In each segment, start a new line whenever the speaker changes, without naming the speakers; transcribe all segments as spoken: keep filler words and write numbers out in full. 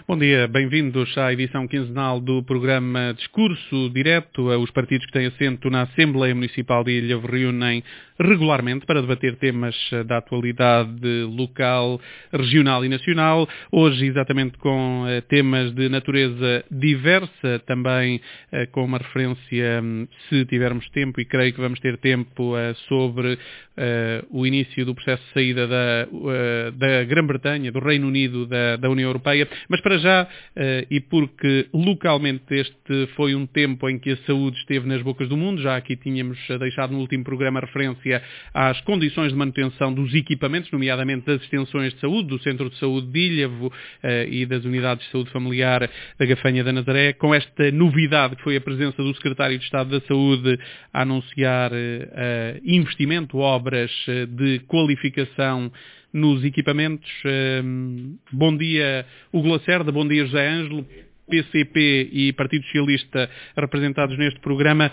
Bom dia, bem-vindos à edição quinzenal do programa Discurso Direto. Os partidos que têm assento na Assembleia Municipal de Ilhavo reúnem regularmente para debater temas da atualidade local, regional e nacional. Hoje, exatamente com temas de natureza diversa, também com uma referência, se tivermos tempo, e creio que vamos ter tempo, sobre o início do processo de saída da, da Grã-Bretanha, do Reino Unido da, da União Europeia. Mas para já, e porque localmente este foi um tempo em que a saúde esteve nas bocas do mundo, já aqui tínhamos deixado no último programa referência às condições de manutenção dos equipamentos, nomeadamente das extensões de saúde, do Centro de Saúde de Ilhavo e das unidades de saúde familiar da Gafanha da Nazaré, com esta novidade que foi a presença do Secretário de Estado da Saúde a anunciar investimento, obras de qualificação nos equipamentos. Bom dia, Hugo Lacerda, bom dia, José Ângelo, P C P e Partido Socialista representados neste programa.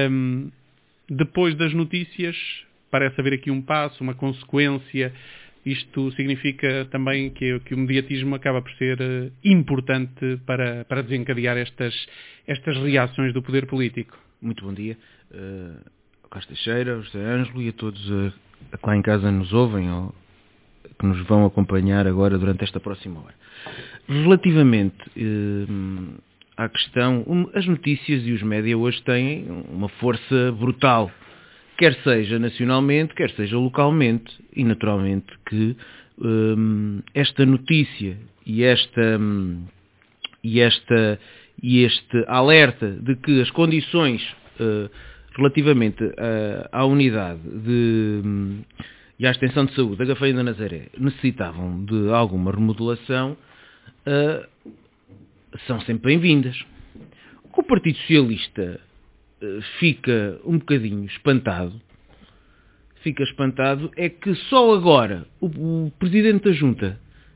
Depois das notícias, parece haver aqui um passo, uma consequência. Isto significa também que, que o mediatismo acaba por ser importante para, para desencadear estas, estas reações do poder político.
Muito bom dia, uh, Carlos Teixeira, José Ângelo e a todos uh, que lá em casa nos ouvem ou que nos vão acompanhar agora durante esta próxima hora. Relativamente uh, à questão, um, as notícias e os média hoje têm uma força brutal, quer seja nacionalmente, quer seja localmente, e naturalmente que um, esta notícia e esta, um, e esta e este alerta de que as condições uh, relativamente uh, à unidade de, um, e à extensão de saúde da Gafanha da Nazaré necessitavam de alguma remodelação, uh, são sempre bem-vindas. O que o Partido Socialista uh, fica um bocadinho espantado, fica espantado é que só agora o, o Presidente da Junta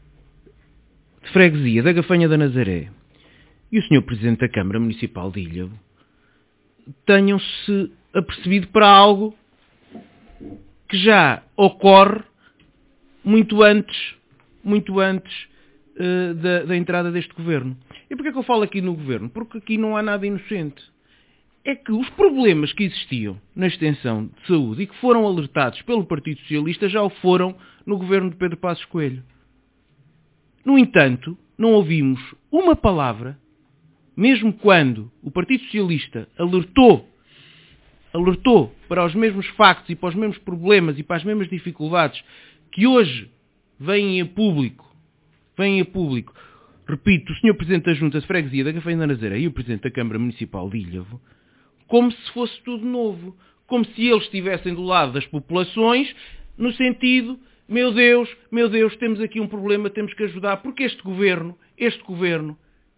de Freguesia da Gafanha da Nazaré e o senhor Presidente da Câmara Municipal de Ilhavo tenham-se apercebido para algo que já ocorre muito antes, muito antes uh, da, da entrada deste governo. E porquê é que eu falo aqui no governo? Porque aqui não há nada inocente. É que os problemas que existiam na extensão de saúde e que foram alertados pelo Partido Socialista já o foram no governo de Pedro Passos Coelho. No entanto, não ouvimos uma palavra, mesmo quando o Partido Socialista alertou alertou para os mesmos factos e para os mesmos problemas e para as mesmas dificuldades que hoje vêm a público, vêm a público, repito, o senhor Presidente da Junta de Freguesia da Gafanha da Nazaré e o Presidente da Câmara Municipal de Ilhavo, como se fosse tudo novo, como se eles estivessem do lado das populações, no sentido, meu Deus, meu Deus, temos aqui um problema, temos que ajudar, porque este governo, este governo,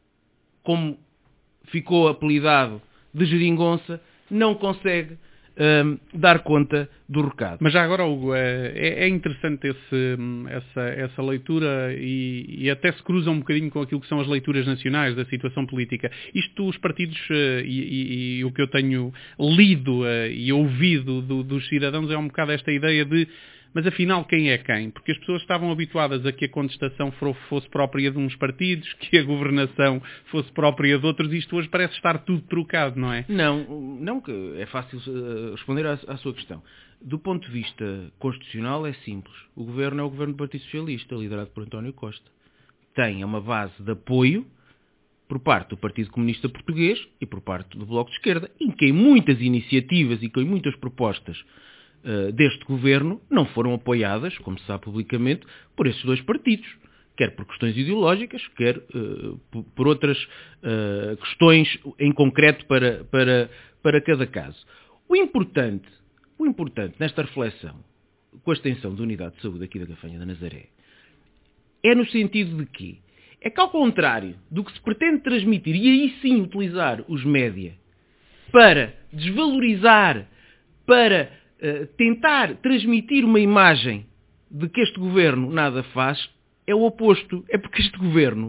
como ficou apelidado de geringonça, não consegue um, dar conta do recado.
Mas já agora, Hugo, é, é interessante esse, essa, essa leitura e, e até se cruza um bocadinho com aquilo que são as leituras nacionais da situação política. Isto, os partidos e, e, e o que eu tenho lido e ouvido do, dos cidadãos é um bocado esta ideia de mas afinal quem é quem? Porque as pessoas estavam habituadas a que a contestação fosse própria de uns partidos, que a governação fosse própria de outros, e isto hoje parece estar tudo trocado, não é?
Não, não, que é fácil responder à, à sua questão. Do ponto de vista constitucional é simples. O governo é o governo do Partido Socialista, liderado por António Costa. Tem uma base de apoio por parte do Partido Comunista Português e por parte do Bloco de Esquerda, em que muitas iniciativas e que muitas propostas deste governo não foram apoiadas, como se sabe publicamente, por esses dois partidos, quer por questões ideológicas, quer uh, por outras uh, questões em concreto para, para, para cada caso. O importante, o importante nesta reflexão, com a extensão da unidade de saúde aqui da Gafanha da Nazaré, é no sentido de que, é que ao contrário do que se pretende transmitir, e aí sim utilizar os média para desvalorizar, para Uh, tentar transmitir uma imagem de que este governo nada faz, é o oposto. É porque este governo,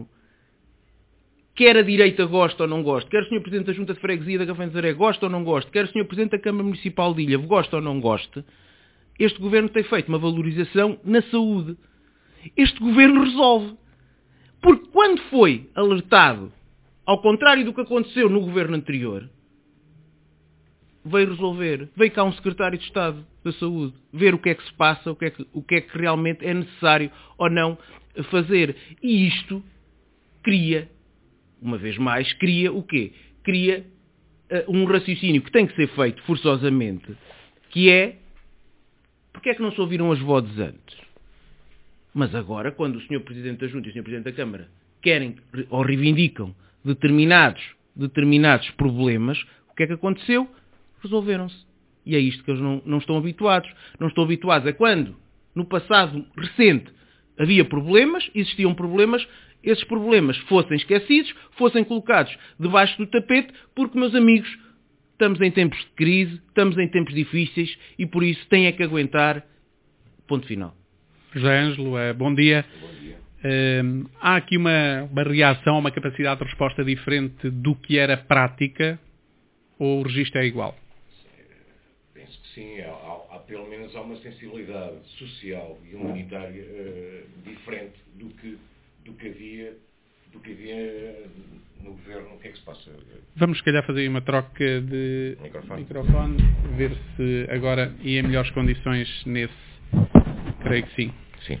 quer a direita gosta ou não gosta, quer o senhor Presidente da Junta de Freguesia da Gafanha da Nazaré gosta ou não gosta, quer o senhor Presidente da Câmara Municipal de Ilhavo gosta ou não gosta, este governo tem feito uma valorização na saúde. Este governo resolve. Porque quando foi alertado, ao contrário do que aconteceu no governo anterior, veio resolver. Veio cá um secretário de Estado da Saúde ver o que é que se passa, o que é que, o que é que realmente é necessário ou não fazer. E isto cria, uma vez mais, cria o quê? Cria uh, um raciocínio que tem que ser feito forçosamente, que é, porque é que não se ouviram as vozes antes? Mas agora, quando o senhor Presidente da Junta e o senhor Presidente da Câmara querem ou reivindicam determinados, determinados problemas, o que é que aconteceu? Resolveram-se. E é isto que eles não, não estão habituados. Não estão habituados a quando, no passado recente, havia problemas, existiam problemas, esses problemas fossem esquecidos, fossem colocados debaixo do tapete, porque, meus amigos, estamos em tempos de crise, estamos em tempos difíceis e por isso têm é que aguentar. Ponto final.
José Ângelo, bom dia.
Bom dia.
Uh, há aqui uma, uma reação, uma capacidade de resposta diferente do que era prática, ou o registro é igual?
Penso que sim. Há, há, há pelo menos há uma sensibilidade social e humanitária uh, diferente do que, do que havia do que havia no governo. O que é que se passa?
Vamos, se calhar, fazer uma troca de
microfone,
microfone ver se agora e em melhores condições nesse. Creio que sim.
Sim.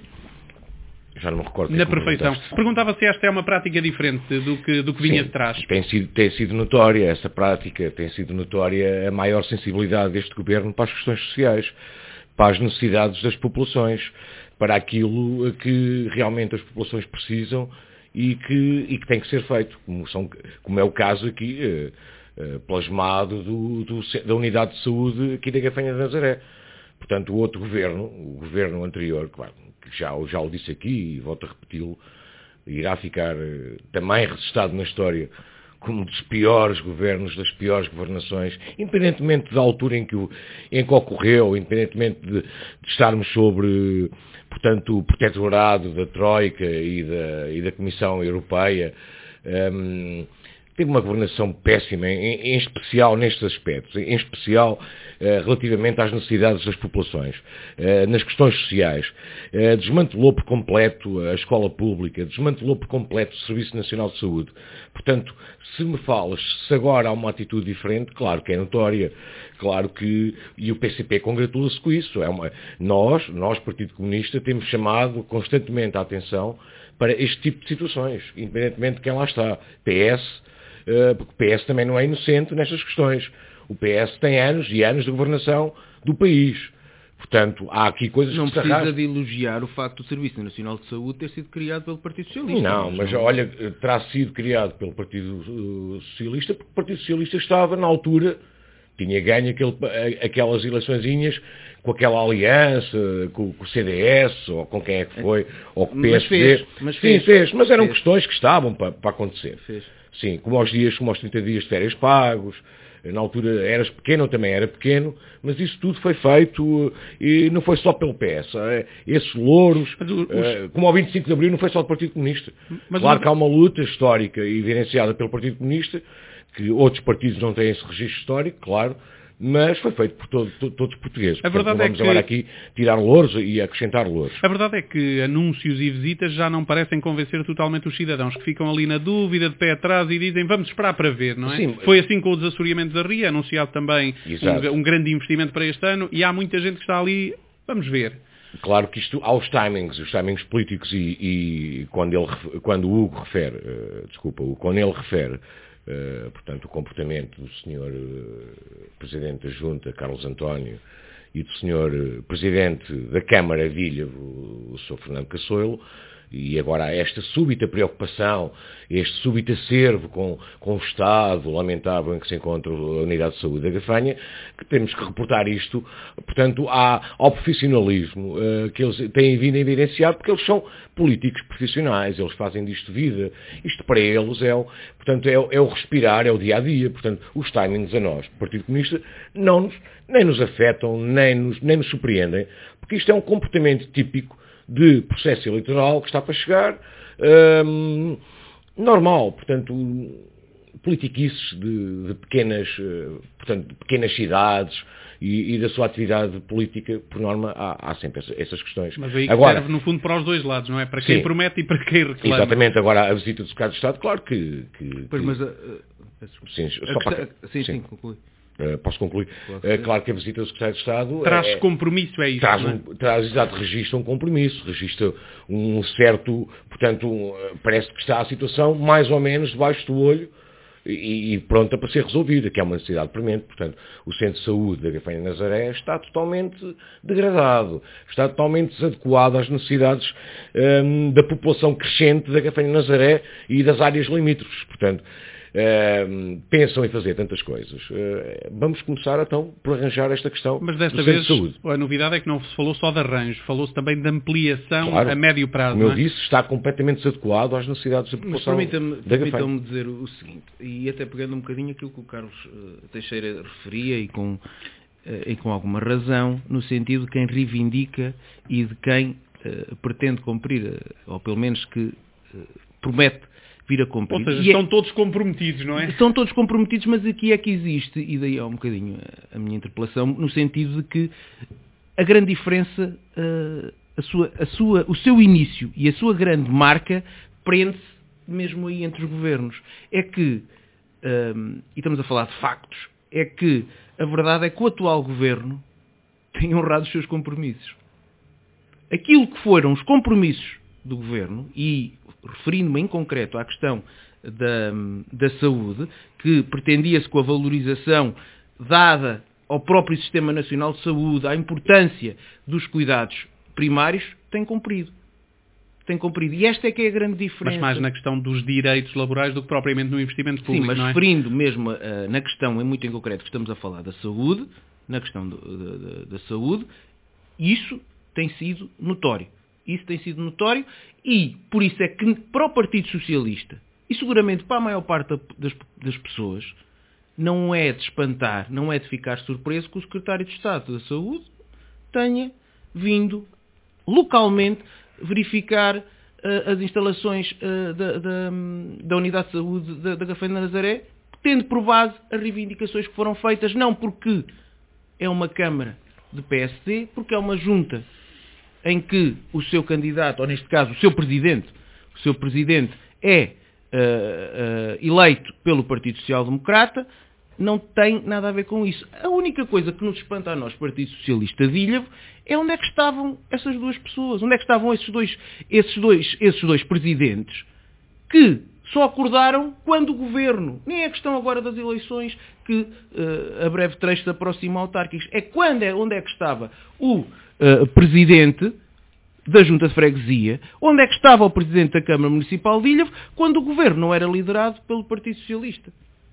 Já não me recordo.
Na perfeição. Perguntava se esta é uma prática diferente do que, do que vinha
Sim,
de trás.
Tem sido, tem sido notória essa prática, tem sido notória a maior sensibilidade deste governo para as questões sociais, para as necessidades das populações, para aquilo que realmente as populações precisam e que, e que tem que ser feito, como, são, como é o caso aqui, eh, eh, plasmado do, do, da Unidade de Saúde aqui da Gafanha de Nazaré. Portanto, o outro governo, o governo anterior, claro, que já, já o disse aqui e volto a repeti-lo, irá ficar eh, também registado na história como um dos piores governos, das piores governações, independentemente da altura em que, o, em que ocorreu, independentemente de, de estarmos sobre, portanto, o protetorado da Troika e da, e da Comissão Europeia. Um, Teve uma governação péssima, em, em especial nestes aspectos, em especial eh, relativamente às necessidades das populações, eh, nas questões sociais. Eh, desmantelou por completo a escola pública, desmantelou por completo o Serviço Nacional de Saúde. Portanto, se me falas se agora há uma atitude diferente, claro que é notória, claro que, e o P C P congratula-se com isso. É uma, nós, nós, Partido Comunista, temos chamado constantemente a atenção para este tipo de situações, independentemente de quem lá está. P S, porque o P S também não é inocente nestas questões. O P S tem anos e anos de governação do país. Portanto, há aqui coisas
não
que se
precisa
arrastam.
de elogiar o facto do Serviço Nacional de Saúde ter sido criado pelo Partido Socialista.
Não, mas
não...
olha, terá sido criado pelo Partido Socialista, porque o Partido Socialista estava, na altura, tinha ganho aquele, aquelas eleiçõezinhas com aquela aliança, com, com o C D S, ou com quem é que foi, ou com o P S D.
Mas fez, mas
Sim,
fez,
fez, mas eram
fez.
questões que estavam para, para acontecer.
Fez.
Sim, como aos dias, como aos trinta dias de férias pagos, na altura eras pequeno, eu também era pequeno, mas isso tudo foi feito e não foi só pelo P S. Esses louros, os... como ao vinte e cinco de Abril, não foi só do Partido Comunista. Mas claro que há uma luta histórica evidenciada pelo Partido Comunista, que outros partidos não têm esse registro histórico, claro, mas foi feito por todo, todo, todos os portugueses.
A verdade
Portanto, não vamos
é que...
agora aqui tirar louros e acrescentar louros.
A verdade é que anúncios e visitas já não parecem convencer totalmente os cidadãos, que ficam ali na dúvida, de pé atrás, e dizem vamos esperar para ver, não é?
Sim.
Foi assim com o desassoreamento da Ria, anunciado também um, um grande investimento para este ano, e há muita gente que está ali, vamos ver.
Claro que isto, há os timings, os timings políticos, e, e quando, ele, quando o Hugo refere, uh, desculpa, quando ele refere, Uh, portanto, o comportamento do senhor uh, Presidente da Junta, Carlos António, e do senhor uh, Presidente da Câmara Vilha, o, o senhor Fernando Cassoilo, e agora há esta súbita preocupação, este súbito acervo com, com o estado lamentável em que se encontra a Unidade de Saúde da Gafanha, que temos que reportar isto, portanto, há, ao profissionalismo uh, que eles têm vindo a evidenciar, porque eles são políticos profissionais, eles fazem disto vida. Isto para eles é o, portanto, é, é o respirar, é o dia-a-dia. Portanto, os timings a nós, do Partido Comunista, não nos, nem nos afetam, nem nos, nem nos surpreendem, porque isto é um comportamento típico de processo eleitoral que está para chegar, hum, normal. Portanto, politiquices de, de, pequenas, uh, portanto, de pequenas cidades e, e da sua atividade política, por norma, há, há sempre essa, essas questões.
Mas aí que
agora,
serve, no fundo, para os dois lados, não é? Para quem sim, promete e para quem reclama.
Exatamente. Agora, a visita do secretário de Estado, claro que... que,
pois,
que
mas... Uh, uh,
sim,
só
questão,
para... sim, sim, sim, conclui.
Uh, posso concluir? Claro que, uh, claro que a visita do secretário de Estado...
Traz
é,
compromisso, é isso?
Traz,
não é?
um, traz, exato, registra um compromisso, registra um certo... Portanto, um, parece que está a situação mais ou menos debaixo do olho e, e pronta para ser resolvida, que é uma necessidade premente. Portanto, o Centro de Saúde da Gafanha de Nazaré está totalmente degradado, está totalmente desadequado às necessidades um, da população crescente da Gafanha de Nazaré e das áreas limítrofes. Portanto, Uh, pensam em fazer tantas coisas. Uh, vamos começar então por arranjar esta questão.
Mas desta
do
vez
de saúde.
A novidade é que não se falou só de arranjo, falou-se também de ampliação
claro,
a médio prazo.
Como
não
eu
é?
disse, está completamente desadequado às necessidades da população.
Mas permita-me, permita-me dizer o seguinte, e até pegando um bocadinho aquilo que o Carlos uh, Teixeira referia e com, uh, e com alguma razão, no sentido de quem reivindica e de quem uh, pretende cumprir, uh, ou pelo menos que uh, promete vir a cumprir.
Ou seja,
e
estão
é,
todos comprometidos, não é?
Estão todos comprometidos, mas aqui é que existe, e daí há um bocadinho a, a minha interpelação, no sentido de que a grande diferença, uh, a sua, a sua, o seu início e a sua grande marca prende-se mesmo aí entre os governos. É que, um, e estamos a falar de factos, é que a verdade é que o atual governo tem honrado os seus compromissos. Aquilo que foram os compromissos do governo, e referindo-me em concreto à questão da, da saúde, que pretendia-se com a valorização dada ao próprio Sistema Nacional de Saúde, à importância dos cuidados primários, tem cumprido. Tem cumprido. E esta é que é a grande diferença.
Mas mais na questão dos direitos laborais do que propriamente no investimento público,
sim, mas
não é?
referindo mesmo uh, na questão, em muito em concreto, que estamos a falar da saúde, na questão do, da, da, da saúde, isso tem sido notório. Isso tem sido notório e, por isso é que para o Partido Socialista, e seguramente para a maior parte das, das pessoas, não é de espantar, não é de ficar surpreso que o Secretário de Estado da Saúde tenha vindo localmente verificar uh, as instalações uh, da, da, da Unidade de Saúde da, da Gafanha de Nazaré, tendo por base as reivindicações que foram feitas, não porque é uma Câmara de P S D, porque é uma junta em que o seu candidato, ou neste caso o seu presidente, o seu presidente é uh, uh, eleito pelo Partido Social Democrata, não tem nada a ver com isso. A única coisa que nos espanta a nós, Partido Socialista de Ilhavo, é onde é que estavam essas duas pessoas, onde é que estavam esses dois, esses dois, esses dois presidentes que só acordaram quando o governo, nem é questão agora das eleições que uh, a breve trecho se aproxima autárquicos, é quando é, onde é que estava o uh, presidente da Junta de Freguesia, onde é que estava o presidente da Câmara Municipal de Ilhavo, quando o governo não era liderado pelo Partido Socialista.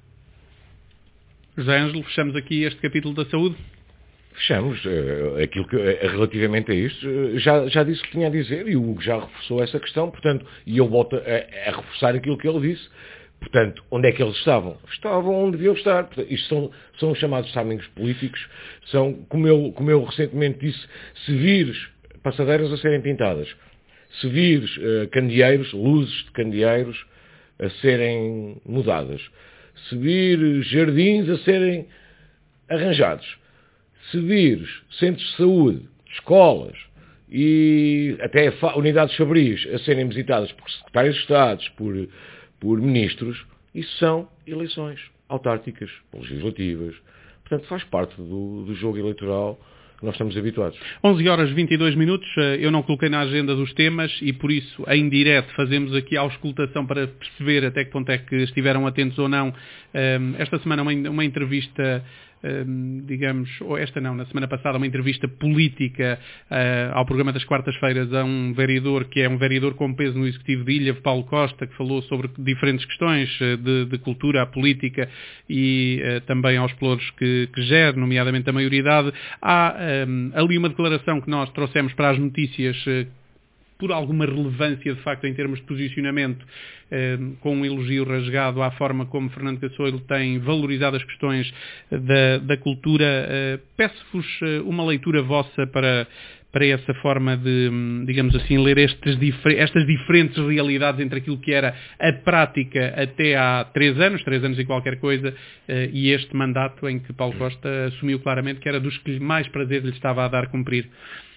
José Ângelo, fechamos aqui este capítulo da saúde?
Fechamos. Uh, aquilo que, uh, relativamente a isto, uh, já, já disse o que tinha a dizer e o Hugo já reforçou essa questão, portanto, e eu volto a, a reforçar aquilo que ele disse. Portanto, onde é que eles estavam? Estavam onde deviam estar. Portanto, isto são, são os chamados timings políticos. São, como eu, como eu recentemente disse, se vires passadeiras a serem pintadas, se vires uh, candeeiros, luzes de candeeiros a serem mudadas, se vires jardins a serem arranjados, se vires centros de saúde, escolas e até unidades fabris a serem visitadas por secretários de Estado, por, por ministros, isso são eleições autárquicas, legislativas. Portanto, faz parte do, do jogo eleitoral que nós estamos habituados.
onze horas e vinte e dois minutos, eu não coloquei na agenda dos temas e por isso, em direto, fazemos aqui a auscultação para perceber até que ponto é que estiveram atentos ou não. Esta semana uma, uma entrevista, digamos, ou esta não, na semana passada, uma entrevista política ao programa das quartas-feiras a um vereador que é um vereador com peso no Executivo de Ilhavo, Paulo Costa, que falou sobre diferentes questões de, de cultura, a política e também aos pelouros que, que gera, nomeadamente a maioridade. Há um, ali uma declaração que nós trouxemos para as notícias uh, por alguma relevância, de facto, em termos de posicionamento, uh, com um elogio rasgado à forma como Fernando Cassoiro tem valorizado as questões da, da cultura. Uh, peço-vos uh, uma leitura vossa para, para essa forma de, digamos assim, ler estes, estas diferentes realidades entre aquilo que era a prática até há três anos, três anos e qualquer coisa, e este mandato em que Paulo Costa assumiu claramente que era dos que mais prazer lhe estava a dar cumprir?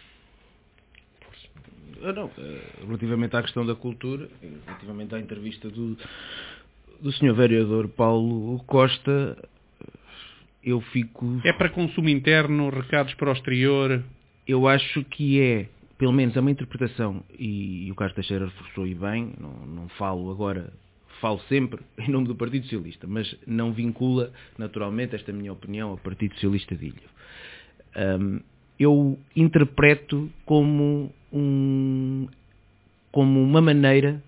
Não, relativamente à questão da cultura, relativamente à entrevista do, do senhor vereador Paulo Costa, eu fico...
É para consumo interno, recados para o exterior?
Eu acho que é, pelo menos é uma interpretação, e, e o Carlos Teixeira reforçou e bem, não, não falo agora, falo sempre em nome do Partido Socialista, mas não vincula naturalmente esta minha opinião ao Partido Socialista de Ilha. Um, eu interpreto como, um, como uma maneira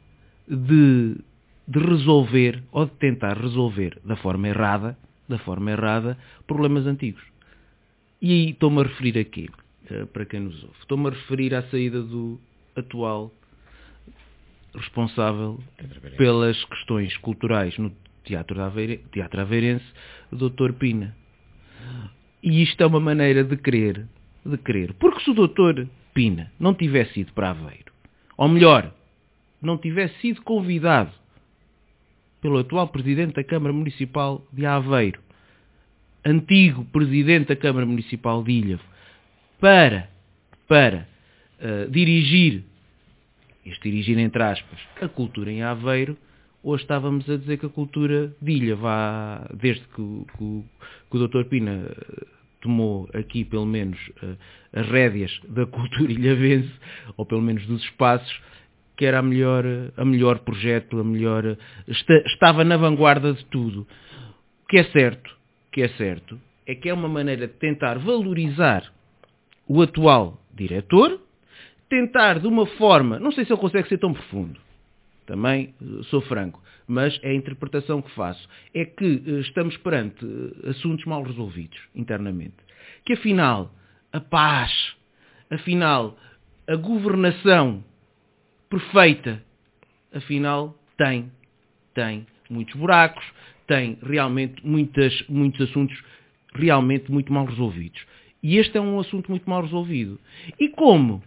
de, de resolver, ou de tentar resolver da forma errada, da forma errada, problemas antigos. E aí estou-me a referir a quê? Para quem nos ouve. Estou-me a referir à saída do atual responsável pelas questões culturais no Teatro, Aveire, Teatro Aveirense, o doutor Pina. E isto é uma maneira de querer, de querer. Porque se o doutor Pina não tivesse ido para Aveiro, ou melhor, não tivesse sido convidado pelo atual Presidente da Câmara Municipal de Aveiro, antigo Presidente da Câmara Municipal de Ilha, para, para uh, dirigir, este dirigir entre aspas, a cultura em Aveiro, hoje estávamos a dizer que a cultura de Ilha vá, desde que, que, que o doutor Pina tomou aqui pelo menos uh, as rédeas da cultura ilhavense, ou pelo menos dos espaços, que era a melhor, a melhor projeto, a melhor, está, estava na vanguarda de tudo. O que é certo, que é certo, é que é uma maneira de tentar valorizar o atual diretor, tentar de uma forma, não sei se ele consegue ser tão profundo, também sou franco, mas é a interpretação que faço, é que estamos perante assuntos mal resolvidos internamente, que afinal a paz, afinal a governação perfeita, afinal tem, tem muitos buracos, tem realmente muitas, muitos assuntos realmente muito mal resolvidos. E este é um assunto muito mal resolvido. E como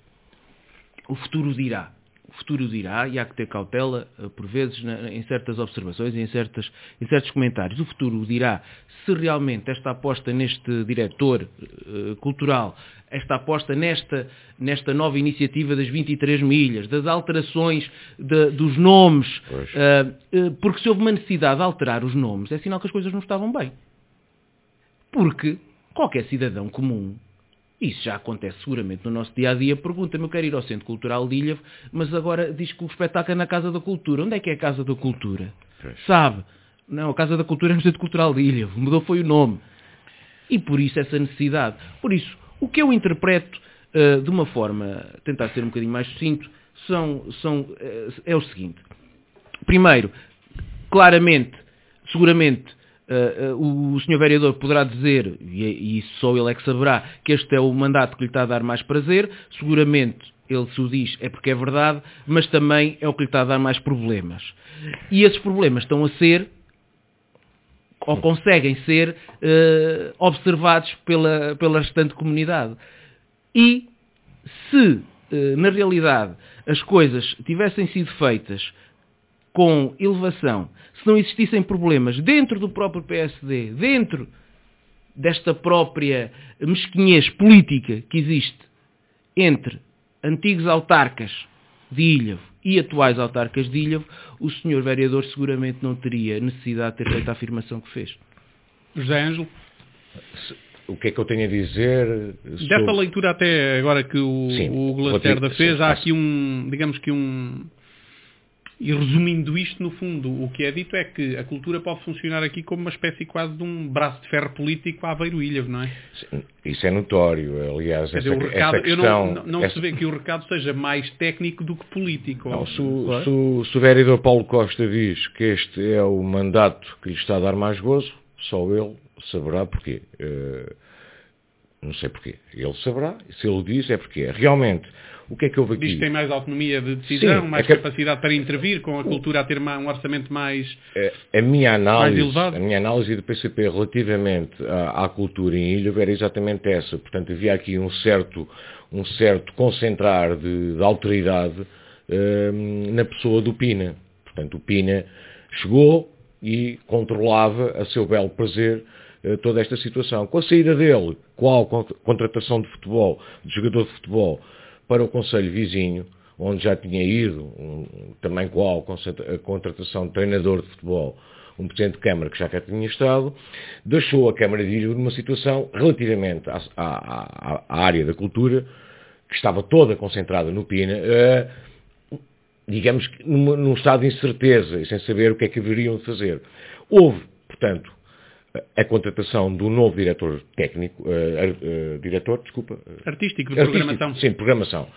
o futuro dirá? O futuro dirá, e há que ter cautela, por vezes, em certas observações e em, certas, em certos comentários. O futuro dirá se realmente esta aposta neste diretor uh, cultural, esta aposta nesta, nesta nova iniciativa das vinte e três milhas, das alterações de, dos nomes, uh, uh, porque se houve uma necessidade de alterar os nomes, é sinal que as coisas não estavam bem. Porque qualquer cidadão comum, isso já acontece seguramente no nosso dia-a-dia, pergunta-me, eu quero ir ao Centro Cultural de Ilha, mas agora diz que o espetáculo é na Casa da Cultura. Onde é que é a Casa da Cultura? Pois. Sabe? Não, a Casa da Cultura é no Centro Cultural de Ilha, mudou foi o nome. E por isso essa necessidade. Por isso, o que eu interpreto uh, de uma forma, tentar ser um bocadinho mais sucinto, são, são, uh, é o seguinte. Primeiro, claramente, seguramente, Uh, uh, o senhor vereador poderá dizer, e, e só ele é que saberá, que este é o mandato que lhe está a dar mais prazer. Seguramente ele se o diz é porque é verdade, mas também é o que lhe está a dar mais problemas. E esses problemas estão a ser, ou conseguem ser, uh, observados pela, pela restante comunidade. E se, uh, na realidade, as coisas tivessem sido feitas com elevação, se não existissem problemas dentro do próprio P S D, dentro desta própria mesquinhez política que existe entre antigos autarcas de Ilhavo e atuais autarcas de Ilhavo, o senhor vereador seguramente não teria necessidade de ter feito a afirmação que fez.
José Ângelo?
O que é que eu tenho a dizer?
Desta sobre... leitura até agora que o, sim, o Hugo Lacerda fez, sim, há aqui um, digamos que um... E resumindo isto, no fundo, o que é dito é que a cultura pode funcionar aqui como uma espécie quase de um braço de ferro político à Aveiro-Ilhavo, não é?
Isso é notório, aliás,
Quer
essa,
dizer, o recado,
essa questão...
Eu não, não
essa...
se vê que o recado seja mais técnico do que político.
Não, se, claro. se, o, se o vereador Paulo Costa diz que este é o mandato que lhe está a dar mais gozo, só ele saberá porquê. Uh, Não sei porquê. Ele saberá, se ele o diz é porque é. Realmente, o que é que houve aqui?
Diz que tem mais autonomia de decisão,
Sim,
mais
é que...
capacidade para intervir, com a cultura a ter um orçamento mais,
a, a minha análise,
mais elevado.
A minha análise do P C P relativamente à, à cultura em Ilha era exatamente essa. Portanto, havia aqui um certo, um certo concentrar de, de autoridade hum, na pessoa do Pina. Portanto, o Pina chegou e controlava a seu belo prazer toda esta situação. Com a saída dele, com a contratação de futebol, de jogador de futebol, para o Conselho Vizinho, onde já tinha ido, um, também com a contratação de treinador de futebol, um Presidente de Câmara que já cá tinha estado, deixou a Câmara de Ilha numa situação relativamente à, à, à área da cultura, que estava toda concentrada no Pina, uh, digamos que num, num estado de incerteza e sem saber o que é que deveriam fazer. Houve, portanto, a contratação do novo diretor técnico, uh, uh, diretor, desculpa...
Artístico, de
artístico,
programação.
Sim, de programação,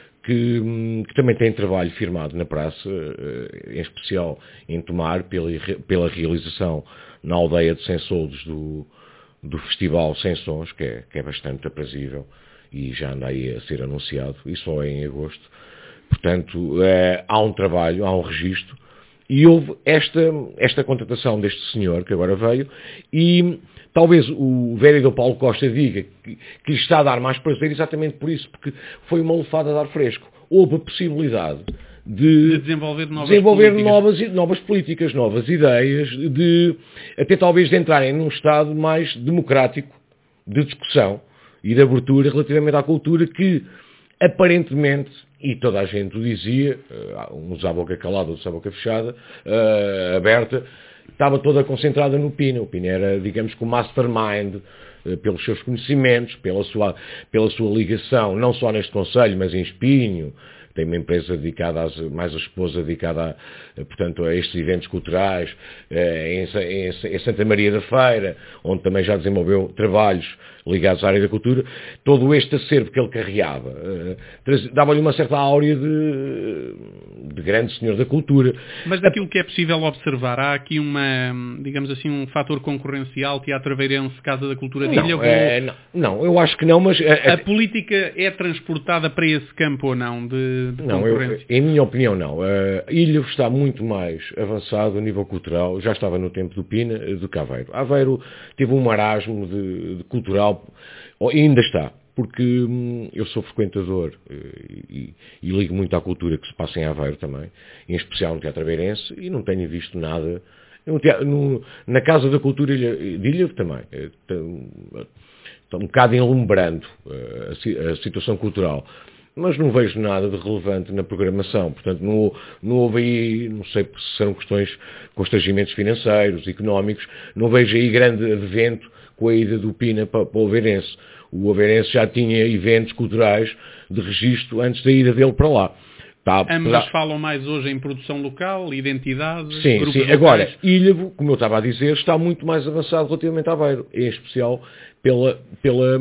que, que também tem trabalho firmado na praça, uh, em especial em Tomar, pela, pela realização na aldeia de Sensoldos do, do Festival Sem Sons, que é, que é bastante aprazível e já anda aí a ser anunciado, e só é em agosto. Portanto, uh, há um trabalho, há um registro. E houve esta, esta contratação deste senhor que agora veio e talvez o vereador Paulo Costa diga que, que lhe está a dar mais prazer exatamente por isso, porque foi uma lefada de ar fresco. Houve a possibilidade de,
de desenvolver, novas,
desenvolver
políticas.
Novas, novas políticas, novas ideias, de até talvez de entrarem num estado mais democrático de discussão e de abertura relativamente à cultura que aparentemente, e toda a gente o dizia, uns à boca calada, outros à boca fechada, uh, aberta, estava toda concentrada no Pina. O Pina era, digamos que o mastermind, uh, pelos seus conhecimentos, pela sua, pela sua ligação, não só neste Conselho, mas em Espinho. Tem uma empresa dedicada, às, mais a esposa dedicada a, portanto, a estes eventos culturais, em, em, em Santa Maria da Feira, onde também já desenvolveu trabalhos ligados à área da cultura. Todo este acervo que ele carreava dava-lhe uma certa áurea de, de grande senhor da cultura.
Mas daquilo que é possível observar, há aqui uma, digamos assim, um fator concorrencial, Teatro Aveirense, Casa da Cultura de Ilha?
Não, é, não, não, eu acho que não, mas...
A, a política é transportada para esse campo ou não? De, de
não, eu, em minha opinião não. A Ilha está muito mais avançado a nível cultural, já estava no tempo do Pina, do que Aveiro. Aveiro teve um marasmo de, de cultural, e ainda está, porque hum, eu sou frequentador e, e ligo muito à cultura que se passa em Aveiro também, em especial no Teatro Aveirense, e não tenho visto nada. No teatro, no, na Casa da Cultura de Ilha também. Está um bocado enlumbrando a, a situação cultural. Mas não vejo nada de relevante na programação. Portanto, não, não houve aí, não sei se são questões, constrangimentos financeiros, económicos, não vejo aí grande advento com a ida do Pina para, para o Aveirense. O Aveirense já tinha eventos culturais de registro antes da ida dele para lá. Tá,
Ambas falam mais hoje em produção local, identidade,
sim,
grupos
sim.
locais.
Agora, Ilhavo, como eu estava a dizer, está muito mais avançado relativamente a Aveiro, em especial pela, pela,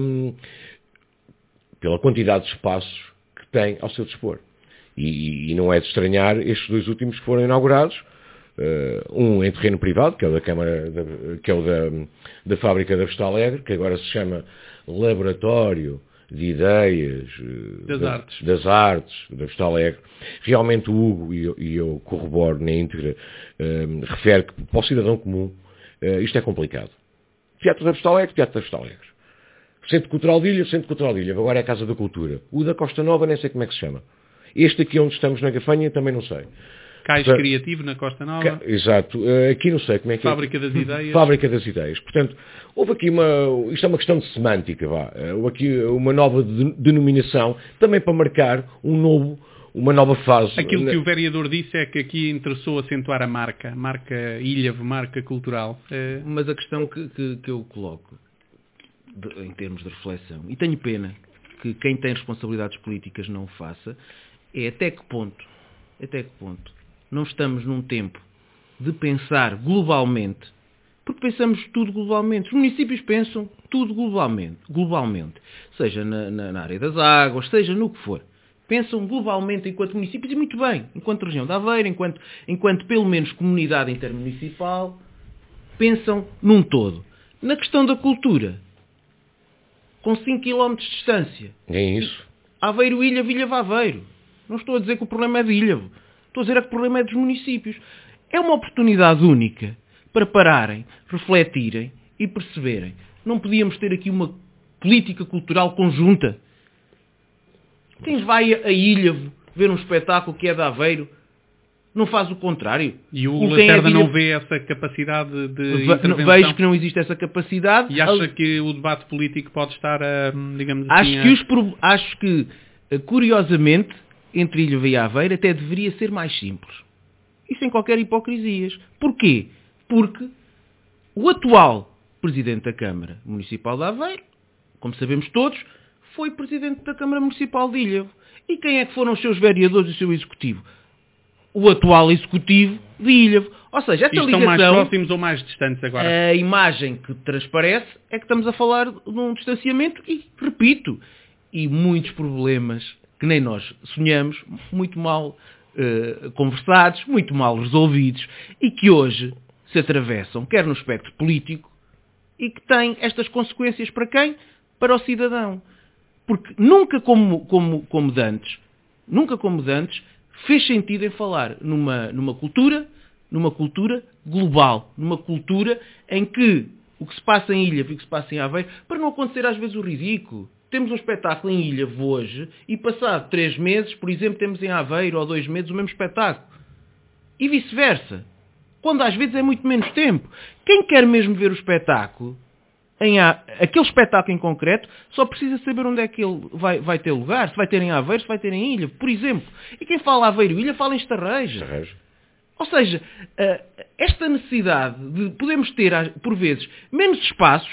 pela quantidade de espaços que tem ao seu dispor. E, e não é de estranhar estes dois últimos que foram inaugurados, uh, um em terreno privado, que é o da Câmara, da, que é o da, da fábrica da Vista Alegre, que agora se chama Laboratório de Ideias
das,
da,
artes.
das Artes da Vista Alegre. Realmente o Hugo, e eu, e eu corroboro na íntegra, uh, refere que para o cidadão comum uh, isto é complicado. Teatro da Vista Alegre, Teatro da Vista Alegre. Centro Cultural de Ilha, Centro Cultural de Ilha, agora é a Casa da Cultura. O da Costa Nova nem sei como é que se chama. Este aqui onde estamos na Gafanha também não sei.
Cais
Portanto,
Criativo na Costa Nova.
Ca... Exato. Aqui não sei como é que
Fábrica
é.
das Ideias.
Fábrica das Ideias. Portanto, houve aqui uma... Isto é uma questão de semântica, vá. Houve aqui uma nova denominação, também para marcar um novo... uma nova fase.
Aquilo que o vereador disse é que aqui interessou acentuar a marca. A marca Ilhavo, marca cultural. É...
Mas a questão que, que, que eu coloco, de, em termos de reflexão, e tenho pena que quem tem responsabilidades políticas não o faça, é até que ponto, até que ponto não estamos num tempo de pensar globalmente, porque pensamos tudo globalmente. Os municípios pensam tudo globalmente, globalmente. Seja na, na, na área das águas, seja no que for. Pensam globalmente enquanto municípios, e muito bem, enquanto região de Aveiro, enquanto, enquanto pelo menos comunidade intermunicipal, pensam num todo. Na questão da cultura, com cinco quilómetros de distância.
Nem isso.
Aveiro, Ilhavo, Ilhavo, Aveiro. Não estou a dizer que o problema é de Ilhavo. Estou a dizer que o problema é dos municípios. É uma oportunidade única para pararem, refletirem e perceberem. Não podíamos ter aqui uma política cultural conjunta? Quem vai a Ilhavo ver um espetáculo que é de Aveiro não faz o contrário.
E o Lacerda não vê essa capacidade de intervenção?
Vejo que não existe essa capacidade.
E acha que o debate político pode estar, a, digamos
assim...
Acho
que, os, acho que curiosamente, entre Ilhavo e Aveiro, até deveria ser mais simples. E sem qualquer hipocrisias. Porquê? Porque o atual Presidente da Câmara Municipal de Aveiro, como sabemos todos, foi Presidente da Câmara Municipal de Ilhavo. E quem é que foram os seus vereadores e o seu Executivo? O atual Executivo de Ilhavo. Ou seja, esta ligação...
Estão mais próximos ou mais distantes agora?
A imagem que transparece é que estamos a falar de um distanciamento e, repito, e muitos problemas que nem nós sonhamos, muito mal uh, conversados, muito mal resolvidos e que hoje se atravessam, quer no espectro político, e que têm estas consequências para quem? Para o cidadão. Porque nunca como, como, como de antes, nunca como de antes, fez sentido em falar numa, numa cultura, numa cultura global, numa cultura em que o que se passa em Ilhavo e o que se passa em Aveiro, para não acontecer às vezes o ridículo. Temos um espetáculo em Ilhavo hoje e passado três meses, por exemplo, temos em Aveiro ou dois meses o mesmo espetáculo. E vice-versa. Quando às vezes é muito menos tempo. Quem quer mesmo ver o espetáculo, em a... aquele espetáculo em concreto, só precisa saber onde é que ele vai, vai ter lugar. Se vai ter em Aveiro, se vai ter em Ilhavo, por exemplo. E quem fala Aveiro e Ilhavo fala em Estarreja.
Estarreja.
Ou seja, esta necessidade de podermos ter, por vezes, menos espaços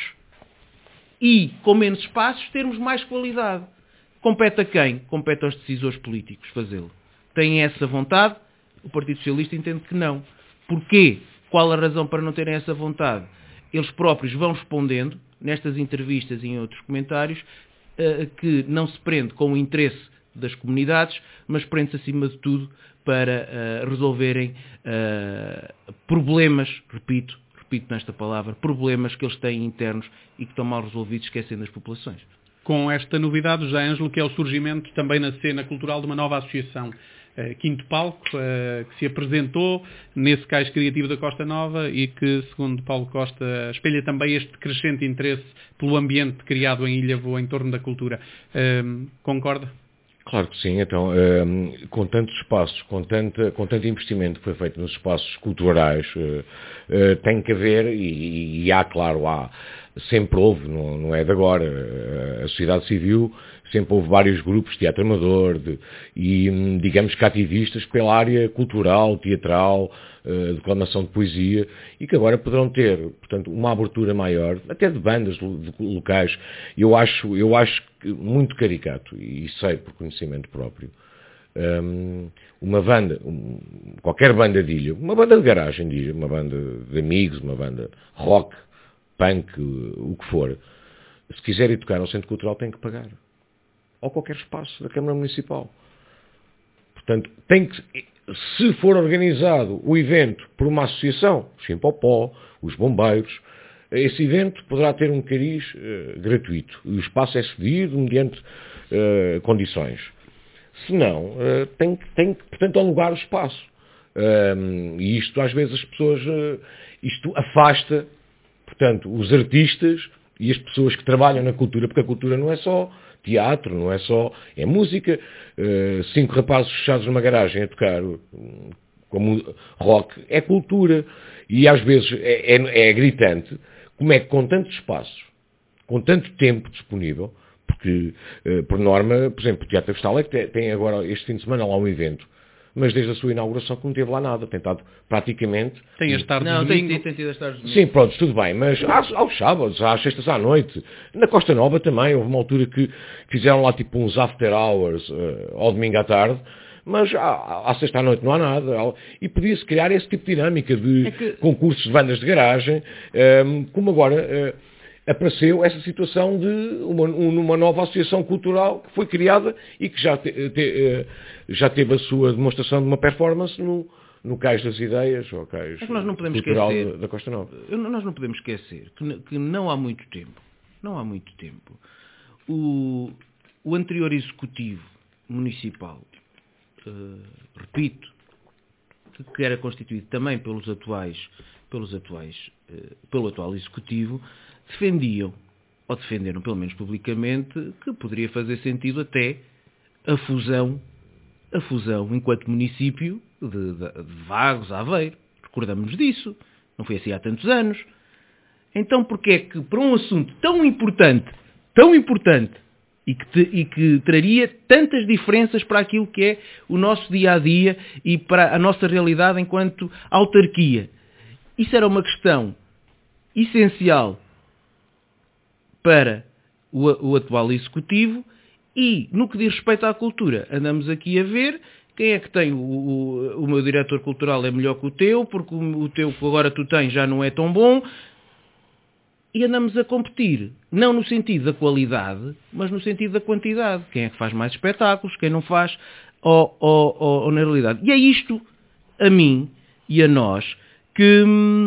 e, com menos espaços, termos mais qualidade. Compete a quem? Compete aos decisores políticos fazê-lo. Têm essa vontade? O Partido Socialista entende que não. Porquê? Qual a razão para não terem essa vontade? Eles próprios vão respondendo, nestas entrevistas e em outros comentários, que não se prende com o interesse das comunidades, mas prende-se acima de tudo para uh, resolverem uh, problemas, repito, repito nesta palavra, problemas que eles têm internos e que estão mal resolvidos, esquecendo as populações.
Com esta novidade, José Ângelo, que é o surgimento também na cena cultural de uma nova associação, uh, Quinto Palco, uh, que se apresentou nesse cais criativo da Costa Nova e que, segundo Paulo Costa, espelha também este crescente interesse pelo ambiente criado em Ilhavo em torno da cultura. Uh, concorda?
Claro que sim. Então, um, com tantos espaços, com, tanta, com tanto investimento que foi feito nos espaços culturais, uh, uh, tem que haver, e, e há, claro, há, sempre houve, não, não é de agora, uh, a sociedade civil sempre houve vários grupos de teatro amador de, e, digamos, que ativistas pela área cultural, teatral, uh, declamação de poesia, e que agora poderão ter, portanto, uma abertura maior, até de bandas de locais. Eu acho, eu acho muito caricato, e sei por conhecimento próprio, um, uma banda, um, qualquer banda de ilha, uma banda de garagem de ilha, uma banda de amigos, uma banda rock, punk, o que for, se quiser ir tocar no Centro Cultural tem que pagar. Ou qualquer espaço da Câmara Municipal. Portanto, tem que, se for organizado o evento por uma associação, os Chimpopó, os bombeiros, esse evento poderá ter um cariz uh, gratuito. O espaço é cedido mediante uh, condições. Se não, uh, tem, tem que, portanto, alugar o espaço. Um, e isto, às vezes, as pessoas, uh, isto afasta, portanto, os artistas e as pessoas que trabalham na cultura, porque a cultura não é só teatro, não é só, é música, uh, cinco rapazes fechados numa garagem a tocar como rock, é cultura. E às vezes é, é, é gritante como é que com tantos espaços, com tanto tempo disponível, porque, uh, por norma, por exemplo, o Teatro Vestal é que tem, tem agora, este fim de semana, lá um evento, mas desde a sua inauguração que não teve lá nada, tem estado praticamente...
Tem as tardes
não,
de domingo.
Tem, tem tido as tardes de domingo.
Sim, pronto, tudo bem, mas aos, aos sábados, às sextas à noite, na Costa Nova também, houve uma altura que fizeram lá tipo uns after hours, uh, ao domingo à tarde, mas à, à sexta à noite não há nada, e podia-se criar esse tipo de dinâmica de é que... concursos de bandas de garagem, um, como agora... Uh, apareceu essa situação de uma, uma nova associação cultural que foi criada e que já, te, te, já teve a sua demonstração de uma performance no, no Cais das Ideias, ou Cais
é que nós não podemos
Cultural
esquecer,
da, da Costa Nova.
Nós não podemos esquecer que, que não há muito tempo, não há muito tempo, o, o anterior executivo municipal, uh, repito, que era constituído também pelos atuais, pelos atuais, uh, pelo atual executivo, defendiam, ou defenderam pelo menos publicamente, que poderia fazer sentido até a fusão, a fusão enquanto município de, de, de Vagos a Aveiro. Recordamos-nos disso. Não foi assim há tantos anos. Então porquê é que para um assunto tão importante, tão importante, e que, te, e que traria tantas diferenças para aquilo que é o nosso dia-a-dia e para a nossa realidade enquanto autarquia, isso era uma questão essencial para o, o atual executivo, e no que diz respeito à cultura, andamos aqui a ver quem é que tem, o, o, o meu diretor cultural é melhor que o teu, porque o, o teu que agora tu tens já não é tão bom, e andamos a competir, não no sentido da qualidade, mas no sentido da quantidade. Quem é que faz mais espetáculos, quem não faz, ou, ou, ou, ou na realidade. E é isto, a mim e a nós, que...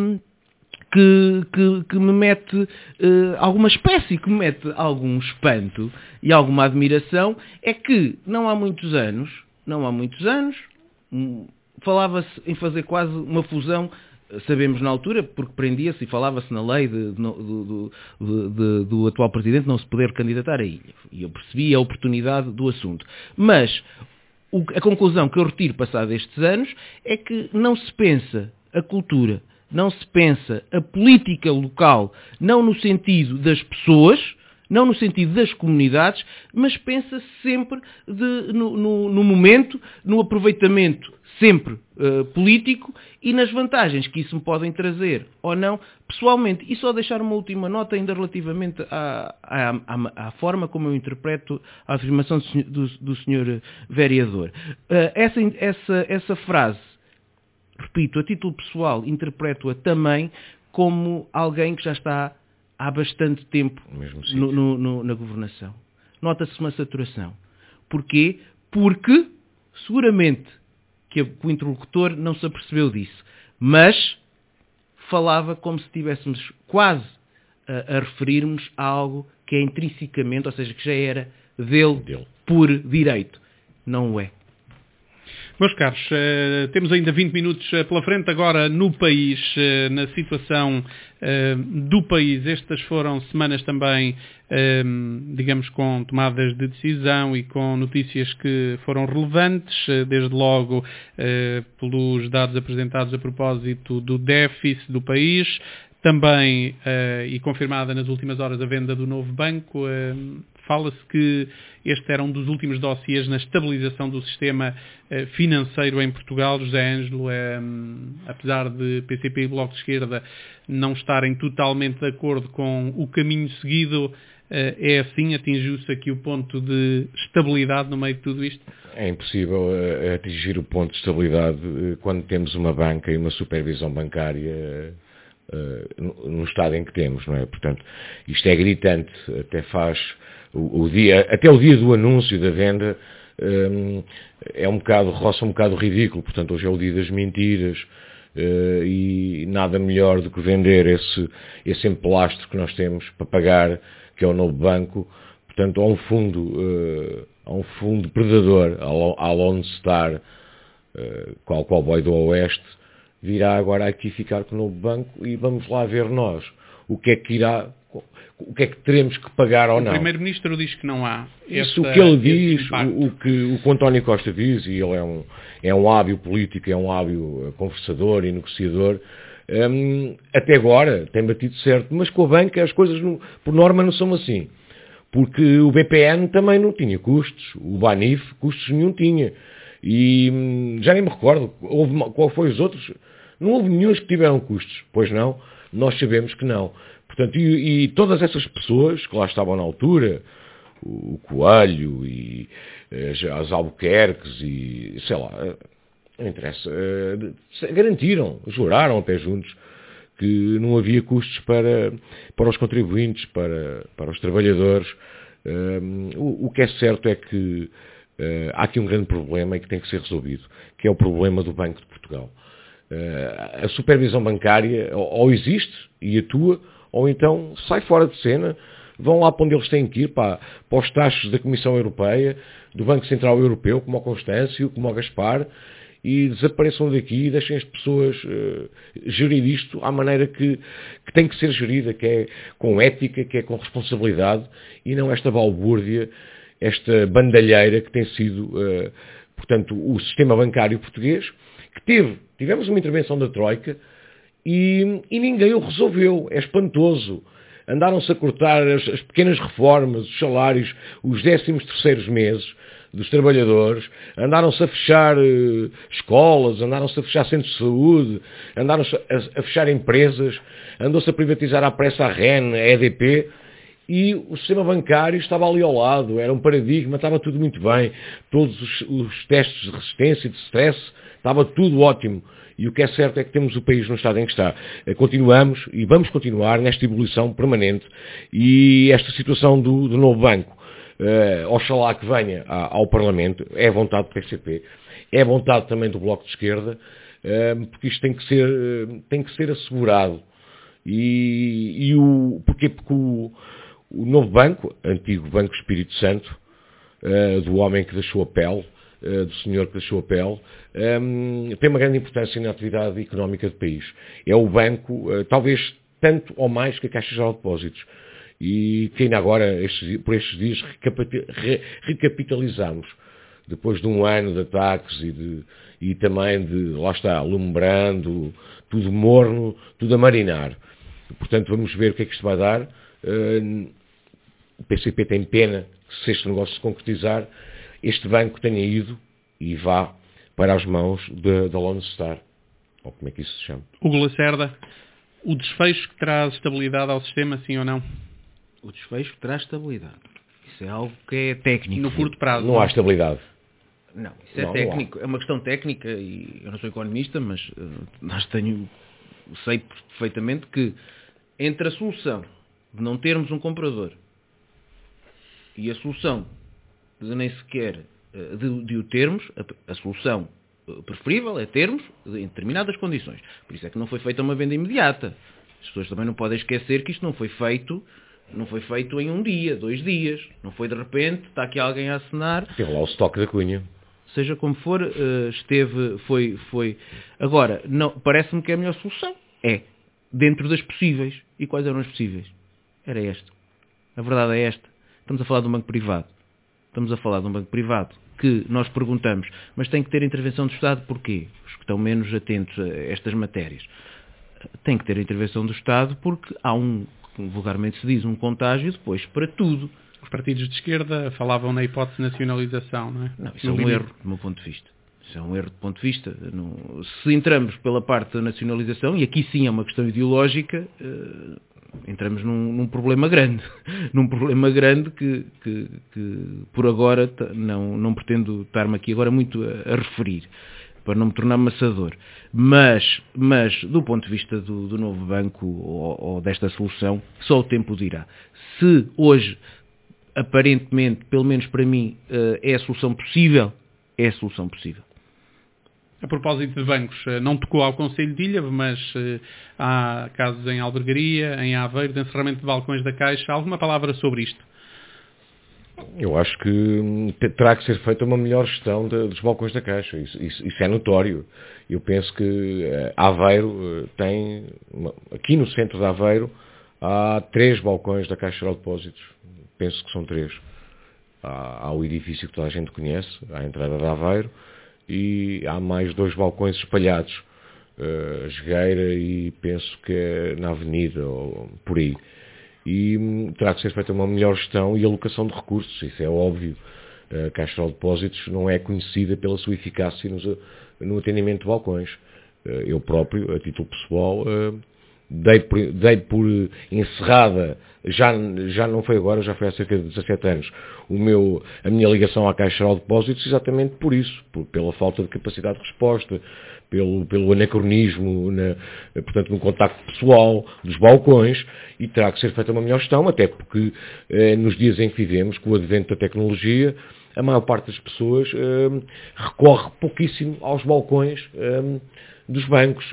Que, que, que me mete uh, alguma espécie, que me mete algum espanto e alguma admiração, é que não há muitos anos, não há muitos anos, um, falava-se em fazer quase uma fusão, sabemos na altura, porque prendia-se e falava-se na lei de, de, do, do, de, do atual Presidente não se poder candidatar à ilha. E eu percebi a oportunidade do assunto. Mas o, a conclusão que eu retiro passado estes anos é que não se pensa a cultura, não se pensa a política local, não no sentido das pessoas, não no sentido das comunidades, mas pensa-se sempre de, no, no, no momento, no aproveitamento sempre uh, político e nas vantagens que isso me podem trazer ou não pessoalmente. E só deixar uma última nota ainda relativamente à, à, à, à forma como eu interpreto a afirmação do, do, do senhor vereador. Uh, essa, essa, essa frase, repito, a título pessoal, interpreto-a também como alguém que já está há bastante tempo no, no, no, na governação. Nota-se uma saturação. Porquê? Porque, seguramente, que o interlocutor não se apercebeu disso, mas falava como se estivéssemos quase a, a referirmos a algo que é intrinsecamente, ou seja, que já era dele, dele. por direito. Não o é.
Meus caros, uh, temos ainda vinte minutos uh, pela frente. Agora, no país, uh, na situação uh, do país, estas foram semanas também, uh, digamos, com tomadas de decisão e com notícias que foram relevantes, uh, desde logo uh, pelos dados apresentados a propósito do déficit do país, também, uh, e confirmada nas últimas horas, a venda do novo banco. Uh, Fala-se que este era um dos últimos dossiês na estabilização do sistema uh, financeiro em Portugal. José Ângelo, um, apesar de P C P e Bloco de Esquerda não estarem totalmente de acordo com o caminho seguido, uh, é assim? Atingiu-se aqui o ponto de estabilidade no meio de tudo isto?
É impossível uh, atingir o ponto de estabilidade uh, quando temos uma banca e uma supervisão bancária uh, no, no estado em que temos, não é? Portanto, isto é gritante, até faz... O, o dia, até o dia do anúncio da venda um, é um bocado, roça um bocado ridículo. Portanto, hoje é o dia das mentiras uh, e nada melhor do que vender esse, esse emplastro que nós temos para pagar, que é o novo banco, portanto, a um fundo, uh, a um fundo predador, a Lone Star, uh, qual cowboy do Oeste, virá agora aqui ficar com o novo banco e vamos lá ver nós o que é que irá... O que é que teremos que pagar ou não?
O Primeiro-Ministro diz que não há.
Isso o que ele diz, o, o, que, o que o António Costa diz, e ele é um, é um hábil político, é um hábil conversador e negociador, um, até agora tem batido certo, mas com a banca as coisas não, por norma não são assim. Porque o B P N também não tinha custos, o Banif custos nenhum tinha. E já nem me recordo, houve, qual foi os outros? Não houve nenhum que tiveram custos, pois não? Nós sabemos que não. Portanto, e, e todas essas pessoas que lá estavam na altura, o, o Coelho e as, as Albuquerques e, sei lá, não interessa, garantiram, juraram até juntos que não havia custos para, para os contribuintes, para, para os trabalhadores. Um, o, o que é certo é que uh, há aqui um grande problema e que tem que ser resolvido, que é o problema do Banco de Portugal. Uh, a supervisão bancária ou, ou existe e atua, ou então sai fora de cena, vão lá para onde eles têm que ir, para, para os taxos da Comissão Europeia, do Banco Central Europeu, como o Constâncio, como o Gaspar, e desapareçam daqui e deixem as pessoas uh, gerir isto à maneira que, que tem que ser gerida, que é com ética, que é com responsabilidade, e não esta balbúrdia, esta bandalheira que tem sido, uh, portanto, o sistema bancário português, que teve, tivemos uma intervenção da Troika e, e ninguém o resolveu. É espantoso. Andaram-se a cortar as, as pequenas reformas, os salários, os décimos terceiros meses dos trabalhadores, andaram-se a fechar uh, escolas, andaram-se a fechar centros de saúde, andaram-se a, a fechar empresas, andou-se a privatizar à pressa a R E N, a E D P, e o sistema bancário estava ali ao lado, era um paradigma, estava tudo muito bem, todos os, os testes de resistência, de stress, estava tudo ótimo. E o que é certo é que temos o país no estado em que está. Continuamos e vamos continuar nesta evolução permanente, e esta situação do, do novo banco, Uh, oxalá que venha ao Parlamento, é a vontade do P C P, é a vontade também do Bloco de Esquerda, uh, porque isto tem que ser, uh, tem que ser assegurado. E, e o, porquê? Porque o, o novo banco, antigo Banco Espírito Santo, uh, do homem que deixou a pele, uh, do senhor que deixou a pele, um, tem uma grande importância na atividade económica do país. É o banco, uh, talvez tanto ou mais que a Caixa Geral de Depósitos. E que ainda agora, estes, por estes dias, recapitalizamos, depois de um ano de ataques e, de, e também de, lá está, alumbrando, tudo morno, tudo a marinar. Portanto, vamos ver o que é que isto vai dar. Uh, o P C P tem pena que, se este negócio se concretizar, este banco tenha ido e vá para as mãos da Lone Star, ou como é que isso se chama.
Hugo Lacerda, o desfecho que traz estabilidade ao sistema, sim ou não?
O desfecho traz estabilidade. Isso é algo que é técnico.
No curto prazo.
Não há estabilidade.
Não, isso é
não,
técnico.
Não
é uma questão técnica, e eu não sou economista, mas uh, nós tenho, sei perfeitamente que entre a solução de não termos um comprador e a solução de nem sequer uh, de, de o termos, a, a solução uh, preferível é termos em determinadas condições. Por isso é que não foi feita uma venda imediata. As pessoas também não podem esquecer que isto não foi feito Não foi feito em um dia, dois dias. Não foi de repente, está aqui alguém a assinar.
Teve lá o estoque da Cunha.
Seja como for, esteve, foi, foi. Agora, não, parece-me que é a melhor solução. É, dentro das possíveis. E quais eram as possíveis? Era esta. A verdade é esta. Estamos a falar de um banco privado. Estamos a falar de um banco privado que nós perguntamos, mas tem que ter intervenção do Estado porquê? Os que estão menos atentos a estas matérias. Tem que ter intervenção do Estado porque há um, vulgarmente se diz, um contágio depois para tudo.
Os partidos de esquerda falavam na hipótese de nacionalização, não é?
Não, isso no é um limite. Erro, do meu ponto de vista. Isso é um erro do ponto de vista. Não, se entramos pela parte da nacionalização, e aqui sim é uma questão ideológica, uh, entramos num, num problema grande. num problema grande que, que, que por agora não, não pretendo estar-me aqui agora muito a, a referir, para não me tornar maçador. Mas, mas do ponto de vista do, do novo banco ou, ou desta solução, só o tempo dirá. Se hoje, aparentemente, pelo menos para mim, é a solução possível, é a solução possível.
A propósito de bancos, não tocou ao Conselho de Ilha, mas há casos em Albergaria, em Aveiro, de encerramento de balcões da Caixa. Alguma palavra sobre isto?
Eu acho que terá que ser feita uma melhor gestão de, dos balcões da Caixa. Isso, isso, isso é notório. Eu penso que Aveiro tem, aqui no centro de Aveiro, há três balcões da Caixa Geral de Depósitos. Penso que são três. Há, há o edifício que toda a gente conhece, à entrada de Aveiro, e há mais dois balcões espalhados, uh, Jogueira e penso que é na Avenida, ou por aí. E hum, terá que ser feita uma melhor gestão e alocação de recursos, isso é óbvio. A Caixa Geral de Depósitos não é conhecida pela sua eficácia no, no atendimento de balcões. Uh, eu próprio, a título pessoal, uh, dei, por, dei por encerrada, já, já não foi agora, já foi há cerca de dezassete anos, o meu, a minha ligação à Caixa Geral de Depósitos exatamente por isso, por, pela falta de capacidade de resposta, pelo, pelo anacronismo, na, portanto, no contacto pessoal dos balcões, e terá que ser feita uma melhor gestão, até porque eh, nos dias em que vivemos, com o advento da tecnologia, a maior parte das pessoas eh, recorre pouquíssimo aos balcões eh, dos bancos.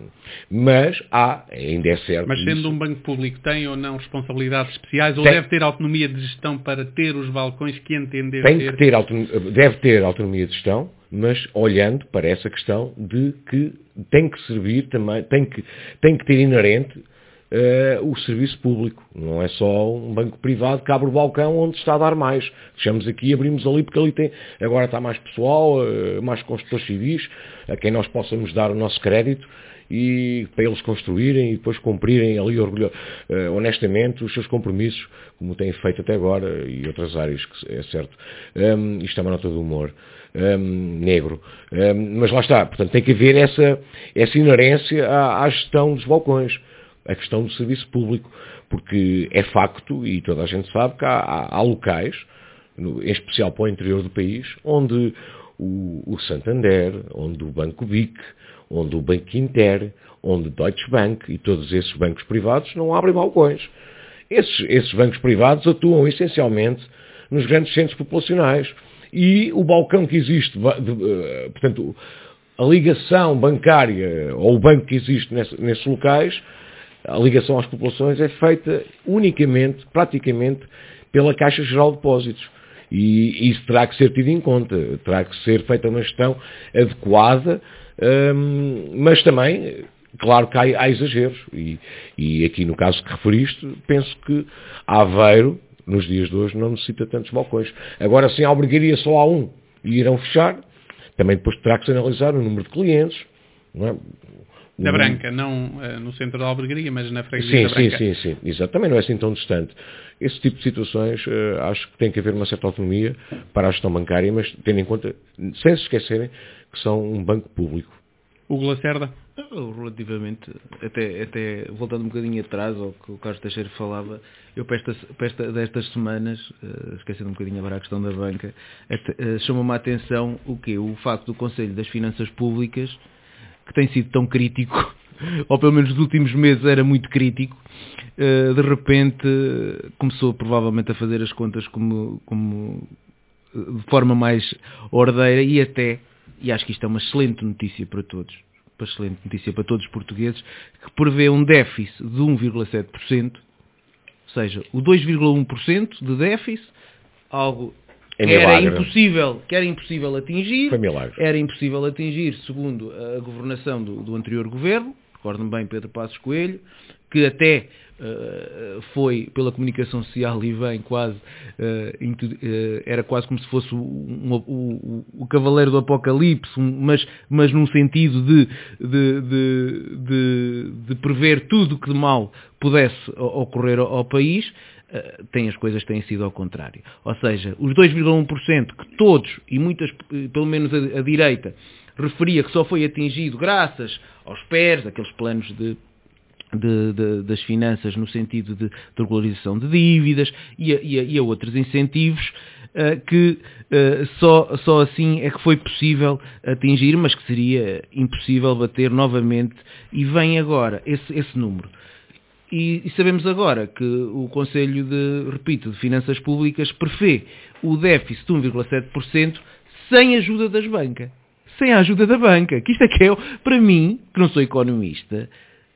Mas há, ainda é certo...
Mas sendo
isso.
um banco público, tem ou não responsabilidades especiais? Ou
tem,
deve ter autonomia de gestão para ter os balcões que entender
tem
ter?
Que ter autonomia, deve ter autonomia de gestão, mas olhando para essa questão de que tem que servir também, tem que, tem que ter inerente uh, o serviço público. Não é só um banco privado que abre o balcão onde está a dar mais. Fechamos aqui e abrimos ali porque ali tem, agora está mais pessoal, uh, mais construtores civis, a quem nós possamos dar o nosso crédito e para eles construírem e depois cumprirem ali orgulho, uh, honestamente os seus compromissos, como têm feito até agora e outras áreas, que é certo. Um, isto é uma nota de humor. Um, negro. Um, mas lá está, portanto tem que haver essa, essa inerência à, à gestão dos balcões, a questão do serviço público, porque é facto, e toda a gente sabe, que há, há, há locais, no, em especial para o interior do país, onde o, o Santander, onde o Banco B I C, onde o Banco Inter, onde o Deutsche Bank e todos esses bancos privados não abrem balcões. Esses, esses bancos privados atuam essencialmente nos grandes centros populacionais. E o balcão que existe, portanto, a ligação bancária, ou o banco que existe nesses locais, a ligação às populações é feita unicamente, praticamente, pela Caixa Geral de Depósitos. E isso terá que ser tido em conta, terá que ser feita uma gestão adequada, hum, mas também, claro que há, há exageros. E, e aqui no caso que referiste, penso que Aveiro, nos dias de hoje, não necessita tantos balcões. Agora, se albergaria só há um e irão fechar, também depois terá que se analisar o número de clientes. Não é?
Da Branca, não uh, no centro da albergaria, mas na freguesia
sim,
da Branca.
Sim, sim, sim. Exato. Também não é assim tão distante. Esse tipo de situações, uh, acho que tem que haver uma certa autonomia para a gestão bancária, mas tendo em conta, sem se esquecerem, que são um banco público.
Hugo Lacerda?
Relativamente, até, até voltando um bocadinho atrás ao que o Carlos Teixeira falava, eu para, esta, para esta, destas semanas, uh, esquecendo um bocadinho agora a questão da banca, uh, chamou-me a atenção o quê? O facto do Conselho das Finanças Públicas, que tem sido tão crítico, ou pelo menos nos últimos meses era muito crítico, uh, de repente começou provavelmente a fazer as contas como, como de forma mais ordeira e até, e acho que isto é uma excelente notícia para todos, uma excelente notícia para todos os portugueses, que prevê um déficit de um vírgula sete por cento, ou seja, o dois vírgula um por cento de déficit, algo
é
que era
milagre.
impossível, que era impossível atingir,
Foi milagre.
era impossível atingir segundo a governação do, do anterior governo, recordo-me bem Pedro Passos Coelho, que até uh, foi pela comunicação social e bem quase, uh, intu, uh, era quase como se fosse o, um, o, o, o cavaleiro do apocalipse, um, mas, mas num sentido de, de, de, de, de prever tudo o que de mal pudesse ocorrer ao, ao país. Uh, tem as coisas têm sido ao contrário. Ou seja, os dois vírgula um por cento que todos, e muitas, pelo menos a, a direita, referia que só foi atingido graças aos P E Rs, aqueles planos de De, de, das finanças no sentido de, de regularização de dívidas e a, e a, e a outros incentivos uh, que uh, só, só assim é que foi possível atingir, mas que seria impossível bater novamente, e vem agora esse, esse número. E, e sabemos agora que o Conselho de, repito, de Finanças Públicas prevê o déficit de um vírgula sete por cento sem a ajuda das bancas. Sem a ajuda da banca. Que isto é que é, para mim, que não sou economista,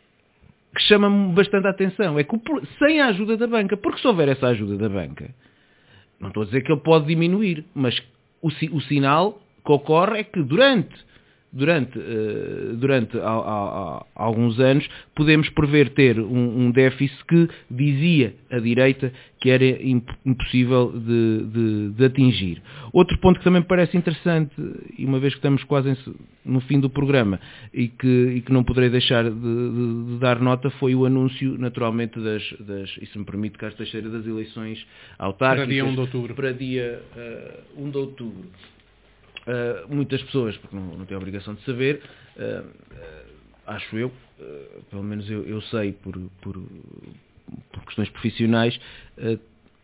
que chama-me bastante a atenção, é que sem a ajuda da banca, porque se houver essa ajuda da banca, não estou a dizer que ele pode diminuir, mas o, o sinal que ocorre é que durante, durante, uh, durante a, a, a, alguns anos podemos prever ter um, um déficit que dizia a direita que era imp, impossível de, de, de atingir. Outro ponto que também me parece interessante, e uma vez que estamos quase em, no fim do programa e que, e que não poderei deixar de, de, de dar nota, foi o anúncio naturalmente das, das e se me permite, Carlos Teixeira, das eleições autárquicas
para dia um de outubro.
Para dia uh, um de outubro. Uh, muitas pessoas, porque não, não têm a obrigação de saber, uh, uh, acho eu, uh, pelo menos eu, eu sei por, por, por questões profissionais, uh,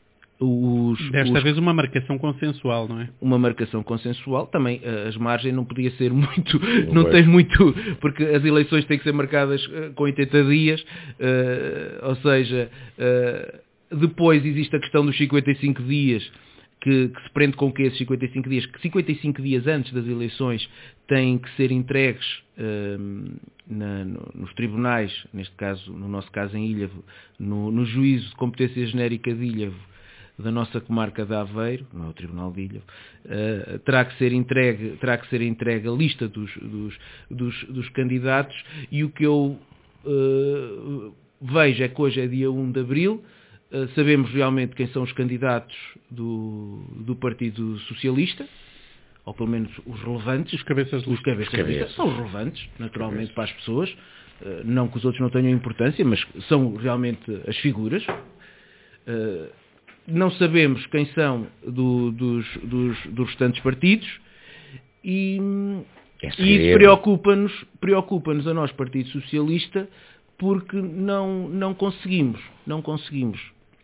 os,
Desta
os,
vez uma marcação consensual, não é?
Uma marcação consensual, também uh, as margens não podia ser muito,
não,
não tem muito, porque as eleições têm que ser marcadas uh, com oitenta dias, uh, ou seja, uh, depois existe a questão dos cinquenta e cinco dias, que, que se prende com que esses cinquenta e cinco dias, que cinquenta e cinco dias antes das eleições têm que ser entregues uh, na, no, nos tribunais, neste caso, no nosso caso em Ilhavo, no, no juízo de competência genérica de Ilhavo, da nossa comarca de Aveiro, não é o Tribunal de Ilhavo, uh, terá que ser entregue, terá que ser entregue a lista dos, dos, dos, dos candidatos, e o que eu uh, vejo é que hoje é dia um de abril, uh, sabemos realmente quem são os candidatos do, do Partido Socialista, ou pelo menos os relevantes.
Os cabeças de
os cabeças de lista são os relevantes, naturalmente, para as pessoas, uh, não que os outros não tenham importância, mas são realmente as figuras. Uh, Não sabemos quem são do, dos, dos, dos restantes partidos e,
é
e isso preocupa-nos, preocupa-nos a nós, Partido Socialista, porque não, não conseguimos, não conseguimos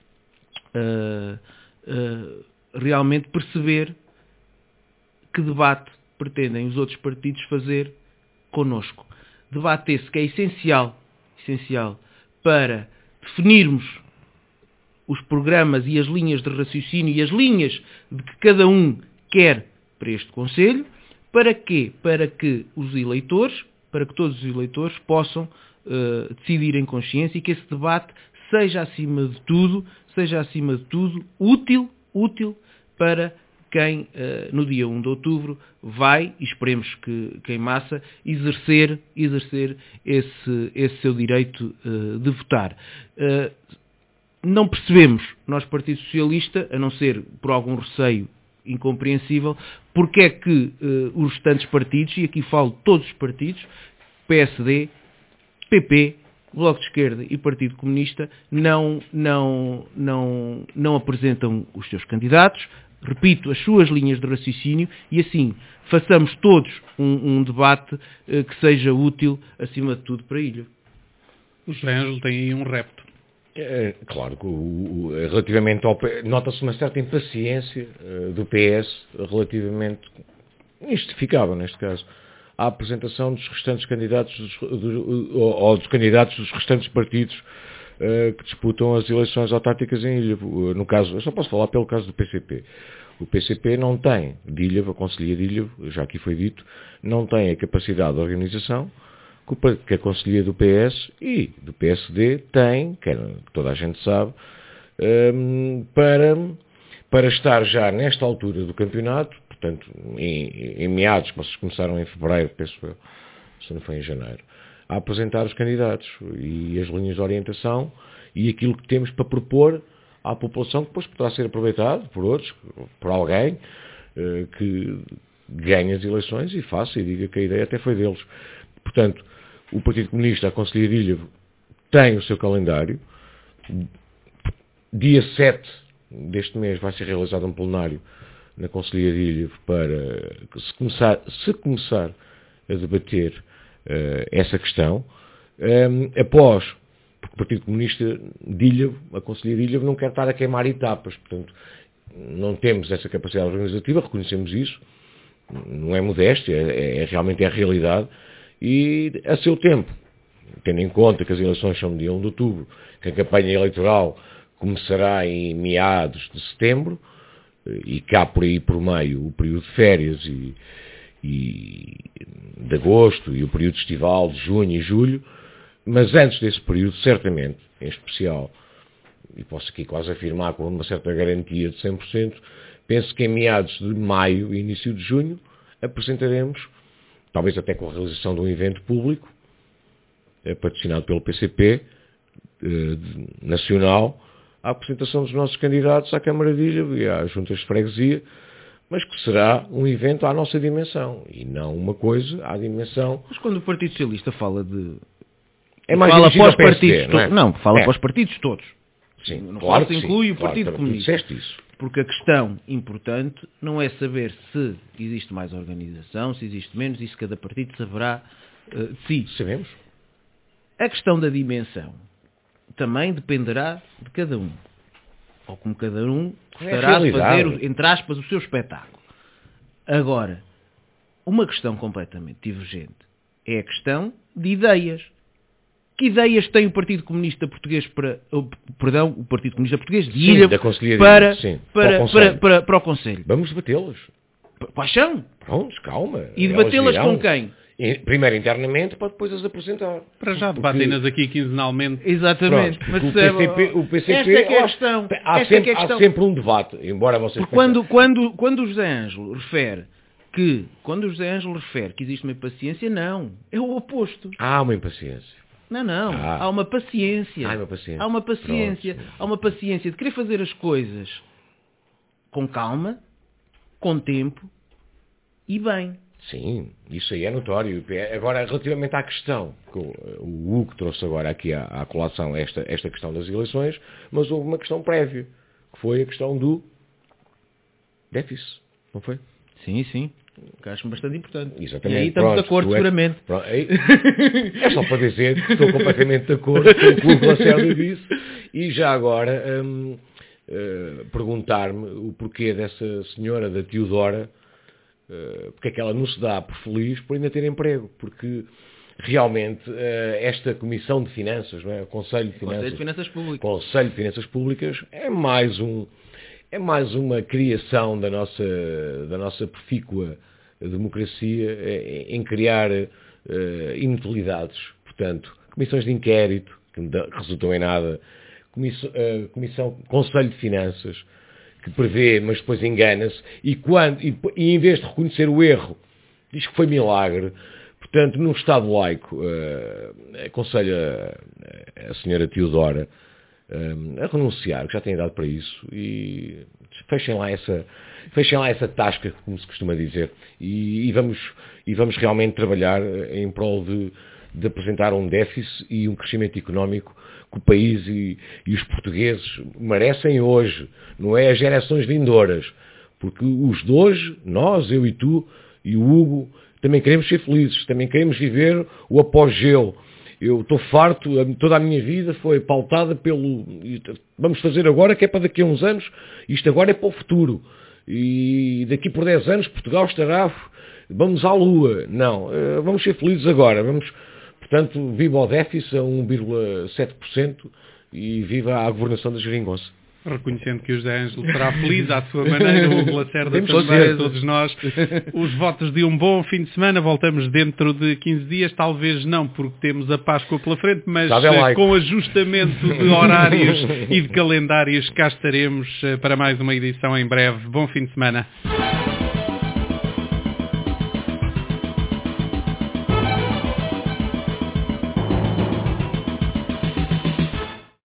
uh, uh, realmente perceber que debate pretendem os outros partidos fazer connosco. Debate esse que é essencial, essencial para definirmos os programas e as linhas de raciocínio e as linhas de que cada um quer para este Conselho. Para quê? Para que os eleitores, para que todos os eleitores possam uh, decidir em consciência e que esse debate seja, acima de tudo, seja, acima de tudo, útil, útil para quem, uh, no dia um de outubro, vai, e esperemos que, que em massa, exercer, exercer esse, esse seu direito uh, de votar. Uh, Não percebemos, nós Partido Socialista, a não ser por algum receio incompreensível, porque é que uh, os restantes partidos, e aqui falo de todos os partidos, P S D, P P, Bloco de Esquerda e Partido Comunista, não, não, não, não apresentam os seus candidatos, repito, as suas linhas de raciocínio, e assim façamos todos um, um debate uh, que seja útil, acima de tudo, para a ilha.
O José Ângelo tem aí um repto.
É, claro que o, o, relativamente ao nota-se uma certa impaciência uh, do P S relativamente, injustificável neste caso, à apresentação dos restantes candidatos dos, do, ou, ou dos candidatos dos restantes partidos uh, que disputam as eleições autárquicas em Ilhavo. No caso, eu só posso falar pelo caso do P C P. O P C P não tem de Ilhavo, a Conselhia de Ilhavo, já aqui foi dito, não tem a capacidade de organização que a Conselhia do P S e do P S D tem, que toda a gente sabe, para, para estar já nesta altura do campeonato, portanto, em, em meados, que vocês começaram em fevereiro, penso eu, se não foi em janeiro, a apresentar os candidatos e as linhas de orientação e aquilo que temos para propor à população, que depois poderá ser aproveitado por outros, por alguém que ganhe as eleições e faça e diga que a ideia até foi deles. Portanto, o Partido Comunista, a Conselhia de Ilhavo, tem o seu calendário. Dia sete deste mês vai ser realizado um plenário na Conselhia de Ilhavo para se começar, se começar a debater uh, essa questão. Um, após, porque o Partido Comunista de Ilhavo, a Conselhia de Ilhavo, não quer estar a queimar etapas. Portanto, não temos essa capacidade organizativa, reconhecemos isso. Não é modéstia, é, é realmente é a realidade. E a seu tempo, tendo em conta que as eleições são no dia um de outubro, que a campanha eleitoral começará em meados de setembro, e cá por aí por meio o período de férias e, e de agosto e o período estival de junho e julho, mas antes desse período, certamente, em especial, e posso aqui quase afirmar com uma certa garantia de cem por cento, penso que em meados de maio e início de junho apresentaremos, talvez até com a realização de um evento público, eh, patrocinado pelo P C P, eh, nacional, a apresentação dos nossos candidatos à Câmara de Ilhavo e às juntas de freguesia, mas que será um evento à nossa dimensão, e não uma coisa à dimensão...
Mas quando o Partido Socialista fala de...
É mais
fala para os
P S D,
partidos
não é?
todos. Não, fala
é.
para os partidos todos.
Sim,
não
claro
se
que
inclui
sim,
o Partido
claro,
Comunista.
Disseste isso.
Porque a questão importante não é saber se existe mais organização, se existe menos, isso cada partido saberá uh, de si.
Sabemos.
A questão da dimensão também dependerá de cada um. Ou como cada um gostará de fazer, entre aspas, o seu espetáculo. Agora, uma questão completamente divergente é a questão de ideias. Que ideias tem o Partido Comunista Português para, oh, perdão, o Partido Comunista Português de
sim,
Ilha
da
para,
sim,
para,
para, o
para, para, para o Conselho?
Vamos debatê-las.
Quais são?
Prontos, calma.
E debatê-las com quem?
Primeiro internamente, para depois as apresentar.
Para já
Porque...
debatem-nas aqui quinzenalmente.
Exatamente.
Pronto,
mas
o, P C P, o P C P...
Esta é que é a questão.
Há,
Esta
sempre,
é que é a questão.
há sempre um debate, embora vocês...
Porque quando, quando, quando o José Ângelo refere que... Quando o José Ângelo refere que existe uma impaciência, não. É o oposto.
Há uma impaciência.
Não, não.
Ah.
Há uma paciência.
Há uma paciência.
Há uma paciência.
Pronto.
Há uma paciência de querer fazer as coisas com calma, com tempo e bem.
Sim, isso aí é notório. Agora, relativamente à questão, que o Hugo trouxe agora aqui à, à colação esta, esta questão das eleições, mas houve uma questão prévia, que foi a questão do déficit, não foi?
Sim, sim. Que acho bastante importante.
Exatamente.
E aí estamos
Pronto,
de acordo,
é,
seguramente.
Pronto, é, é só para dizer que estou completamente de acordo com o que o Lacerda disse e já agora hum, uh, perguntar-me o porquê dessa senhora da Teodora, uh, porque é que ela não se dá por feliz por ainda ter emprego, porque realmente uh, esta Comissão de Finanças, não é? o Conselho de Finanças,
Conselho de Finanças Públicas,
Conselho de Finanças Públicas é mais um é mais uma criação da nossa da nossa profícua democracia em criar uh, inutilidades. Portanto, comissões de inquérito, que não resultam em nada, comissão, uh, comissão, Conselho de Finanças, que prevê, mas depois engana-se, e, quando, e, e em vez de reconhecer o erro, diz que foi milagre. Portanto, num Estado laico, uh, aconselho a, a senhora Teodora uh, a renunciar, que já tem idade para isso, e fechem lá essa... Fechem lá essa tasca, como se costuma dizer, e, e, vamos, e vamos realmente trabalhar em prol de, de apresentar um déficit e um crescimento económico que o país e, e os portugueses merecem hoje, não é as gerações vindouras, porque os de hoje, nós, eu e tu, e o Hugo, também queremos ser felizes, também queremos viver o apogeu. Eu estou farto, toda a minha vida foi pautada pelo... Vamos fazer agora, que é para daqui a uns anos, isto agora é para o futuro. E daqui por dez anos Portugal estará, vamos à Lua. Não, vamos ser felizes agora. Vamos, portanto, viva o déficit a um vírgula sete por cento e viva a governação da geringonça.
Reconhecendo que o José Ângelo será feliz à sua maneira, o Lacerda também, todos nós. Os votos de um bom fim de semana. Voltamos dentro de quinze dias, talvez não porque temos a Páscoa pela frente, mas com ajustamento de horários e de calendários cá estaremos para mais uma edição em breve. Bom fim de semana.